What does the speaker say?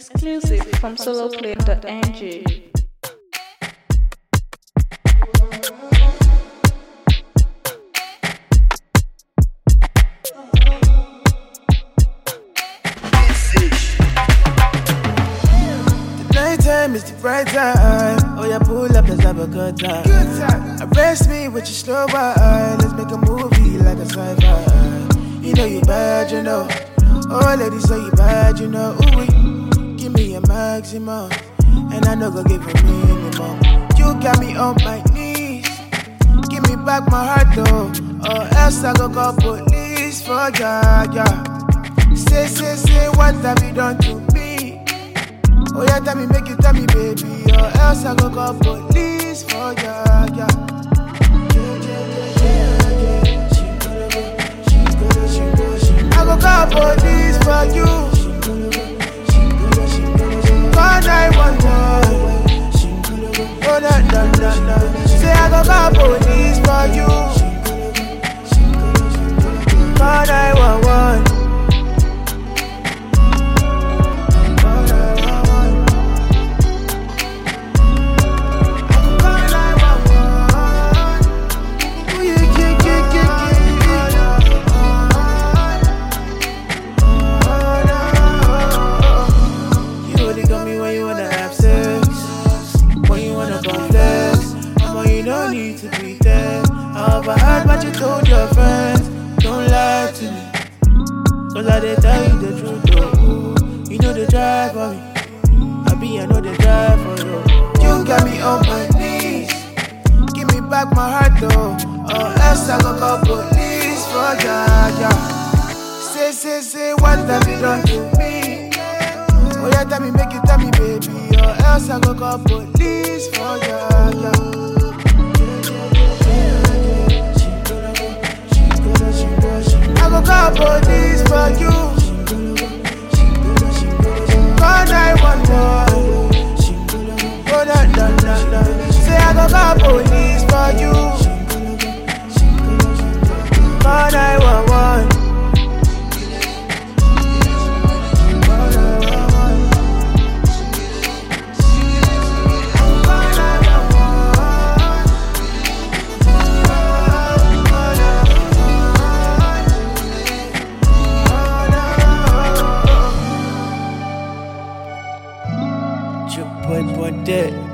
Exclusive from soloplay.ng. Nighttime is the bright time. Oh, yeah, pull up, let's have a good time. Arrest me with your slow wine. Let's make a movie like a sci-fi. You know you bad, you know. Oh, ladies say you bad, you know. Ooh, give me a maximum, and I know go give a minimum. You got me on my knees. Give me back my heart, though, or else I go call police for ya, yeah. Say, what have you done to me? Oh yeah, tell me, make you tell me, baby, or else I go call police for ya, yeah. I go call police for you. Call 911. Oh no. Say I go call police for you. Call 911. Overheard what you told your friends. Don't lie to me, cause I did tell you the truth, though. You know the drive for me, I know the drive for you. You got me on my knees. Give me back my heart, though, or else I go call police for ya, yeah. Say, what have you done to me? Oh yeah, tell me, make you tell me, baby, or else I go call police for ya, yeah. I go call police for you. Call 911. Oh no. Say I go call police for you. Call 911. Boy, dead.